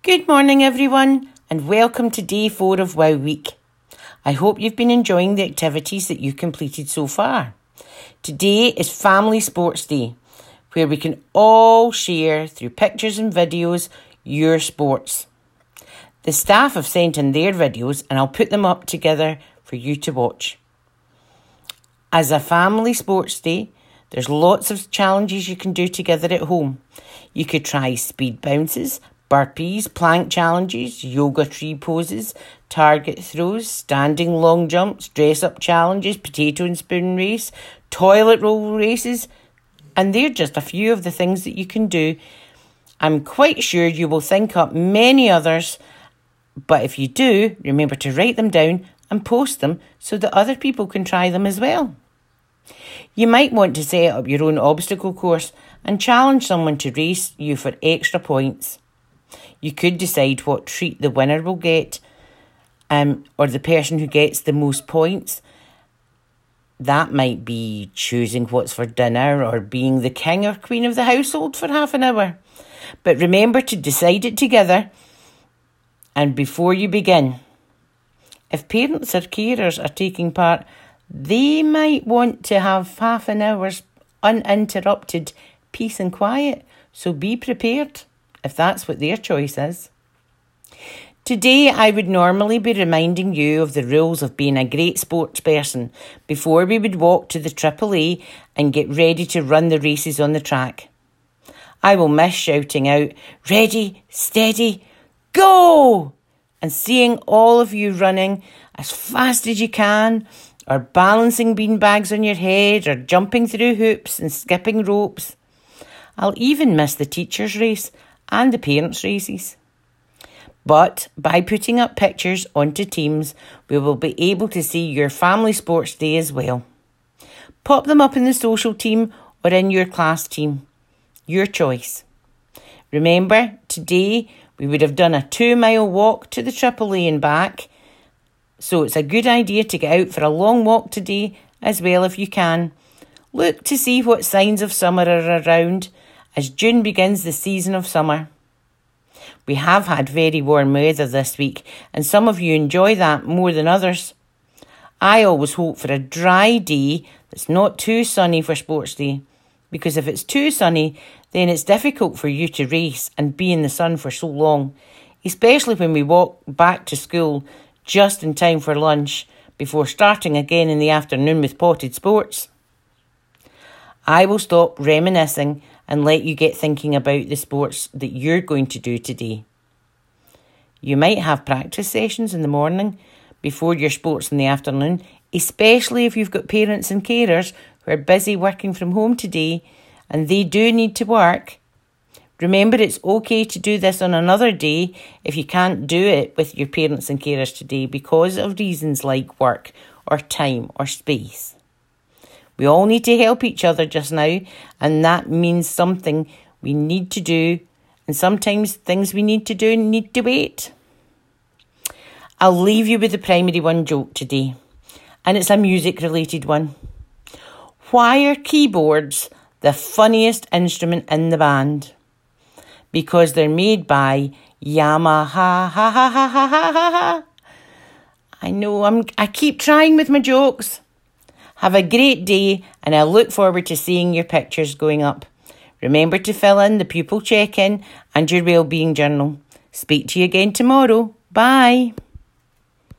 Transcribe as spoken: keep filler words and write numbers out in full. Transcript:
Good morning everyone and welcome to day four of Wow Week. I hope you've been enjoying the activities that you completed so far. Today is Family Sports Day, where we can all share through pictures and videos your sports. The staff have sent in their videos and I'll put them up together for you to watch. As a Family Sports Day, there's lots of challenges you can do together at home. You could try speed bounces, burpees, plank challenges, yoga tree poses, target throws, standing long jumps, dress-up challenges, potato and spoon race, toilet roll races, and they're just a few of the things that you can do. I'm quite sure you will think up many others, but if you do, remember to write them down and post them so that other people can try them as well. You might want to set up your own obstacle course and challenge someone to race you for extra points. You could decide what treat the winner will get, um, or the person who gets the most points. That might be choosing what's for dinner or being the king or queen of the household for half an hour. But remember to decide it together and before you begin. If parents or carers are taking part, they might want to have half an hour's uninterrupted peace and quiet, so be prepared if that's what their choice is. Today, I would normally be reminding you of the rules of being a great sports person before we would walk to the Triple A and get ready to run the races on the track. I will miss shouting out, "Ready, steady, go!" and seeing all of you running as fast as you can, or balancing beanbags on your head, or jumping through hoops and skipping ropes. I'll even miss the teacher's race and the parents' races. But by putting up pictures onto Teams, we will be able to see your family sports day as well. Pop them up in the social team or in your class team. Your choice. Remember, today we would have done a two-mile walk to the Triple A and back, so it's a good idea to get out for a long walk today as well if you can. Look to see what signs of summer are around, as June begins the season of summer. We have had very warm weather this week, and some of you enjoy that more than others. I always hope for a dry day that's not too sunny for sports day, because if it's too sunny, then it's difficult for you to race and be in the sun for so long, especially when we walk back to school just in time for lunch before starting again in the afternoon with potted sports. I will stop reminiscing and let you get thinking about the sports that you're going to do today. You might have practice sessions in the morning before your sports in the afternoon, especially if you've got parents and carers who are busy working from home today and they do need to work. Remember, it's okay to do this on another day if you can't do it with your parents and carers today because of reasons like work or time or space. We all need to help each other just now, and that means something we need to do, and sometimes things we need to do need to wait. I'll leave you with the primary one joke today, and it's a music-related one. Why are keyboards the funniest instrument in the band? Because they're made by Yamaha. Ha ha ha ha ha ha ha. I know, I'm, I keep trying with my jokes. Have a great day, and I look forward to seeing your pictures going up. Remember to fill in the pupil check-in and your wellbeing journal. Speak to you again tomorrow. Bye.